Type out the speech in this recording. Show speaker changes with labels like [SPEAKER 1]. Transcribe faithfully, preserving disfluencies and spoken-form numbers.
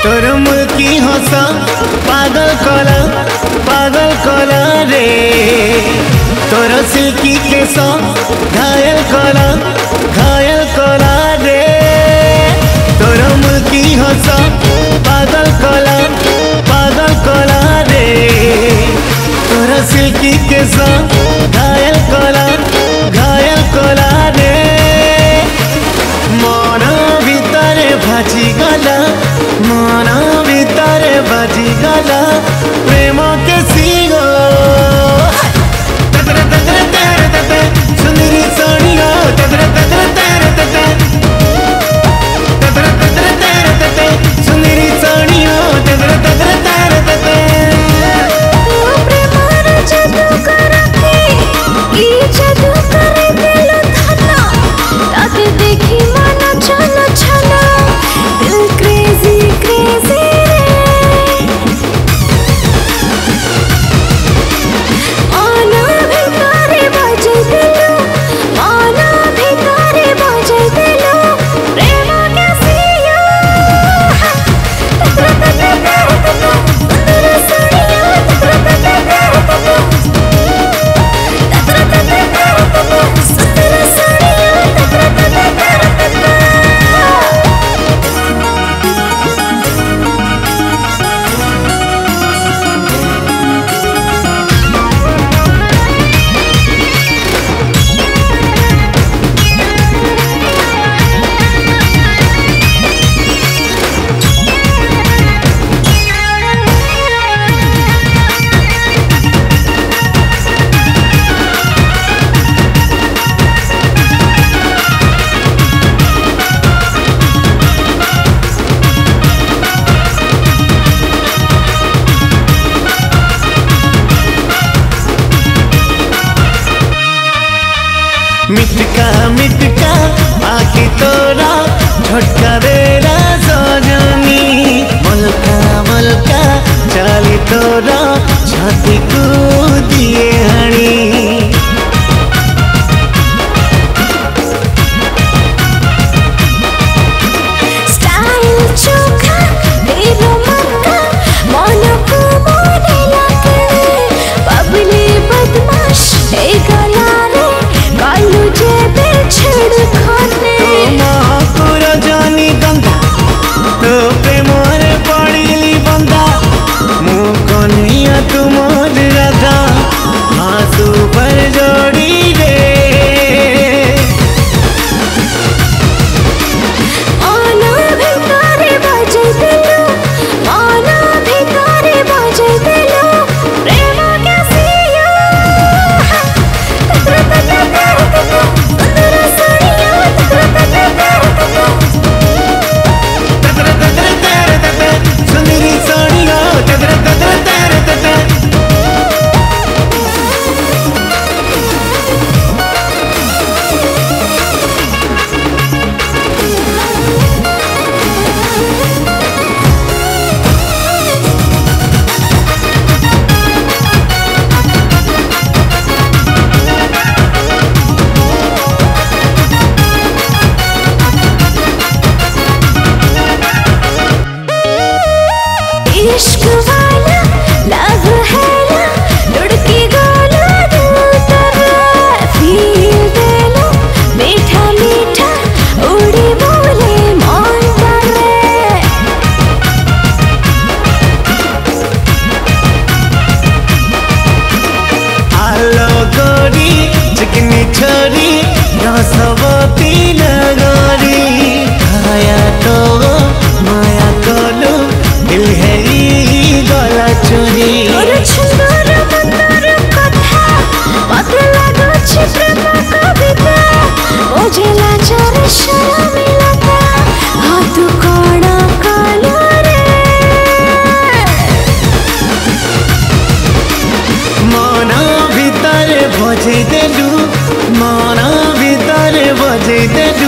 [SPEAKER 1] तोर मुल्की हस पागल कला पागल कला रे तोर सिल्की केस घायल कला घायल कला रे तोर मुल्की हस पागल कला पागल कला रे तोर सिल्की केस घायल कला घायल कला रे मन भितरे भाजी गला मन भितरे भाजी गला प्रेम के सीगो ततरे ततरे तेरे तते सुंदरी सोनिया ततरे ततरे तेरे तते ततरे ततरे तेरे तते सुंदरी सोनिया ततरे ततरे तेरे तते
[SPEAKER 2] प्रेमर जादू करके ई जादू करे दिल धना ताके देखी मन छन छन दिल क्रेजी क्रेजी आना भितरे बजे दिलो आना भितरे बजे दिलो प्रेम के सिया ततरे ततरे तेरे तते सुंदर सोनिया ततरे ततरे तेरे तते ततरे ततरे तेरे तते सुंदर सोनिया ततरे ततरे तेरे तते
[SPEAKER 1] मिटका मिटका आखी तोरा झटका बेरा सजनी मलका मलका चाली तोरा छाती को दिए हणी
[SPEAKER 2] स्टाइल चोखा तेरो मक्का मन को मोने लगे बबली बदमाश ए गला रे कालू जे बेछड़ खाने
[SPEAKER 1] महापुर जानी गंधा तो प्रेमर पड़िली बंदा मु कन्हैया तुमर राधा आंसू पर जोड़ी रे
[SPEAKER 2] आना भितरे बजे दिलो आना भितरे बजे दिलो प्रेम के सिया ततरे ततरे तेरे तते सुंदर सोनिया ततरे ततरे तेरे तते
[SPEAKER 1] ततरे ततरे तेरे तते सुंदरी सोनिया ततरे ततरे तेरे तते
[SPEAKER 2] इश्क वाला लव है ना लुढ़की गोला दिल तर फील दे लो मीठा मीठा उड़ी बोले मन पर
[SPEAKER 1] आलो गोरी चिकनी छोरी रसवती नगरी खाया तो माया कलो दिल है ई गला चोरी
[SPEAKER 2] और सुंदर मंदर कथा पता लगो छी प्रेम कविता मुझे लाचार शर्म लगा हाथ कोड़ा कालो रे
[SPEAKER 1] मन भितरे बजे देलु मन भितरे बजे देलु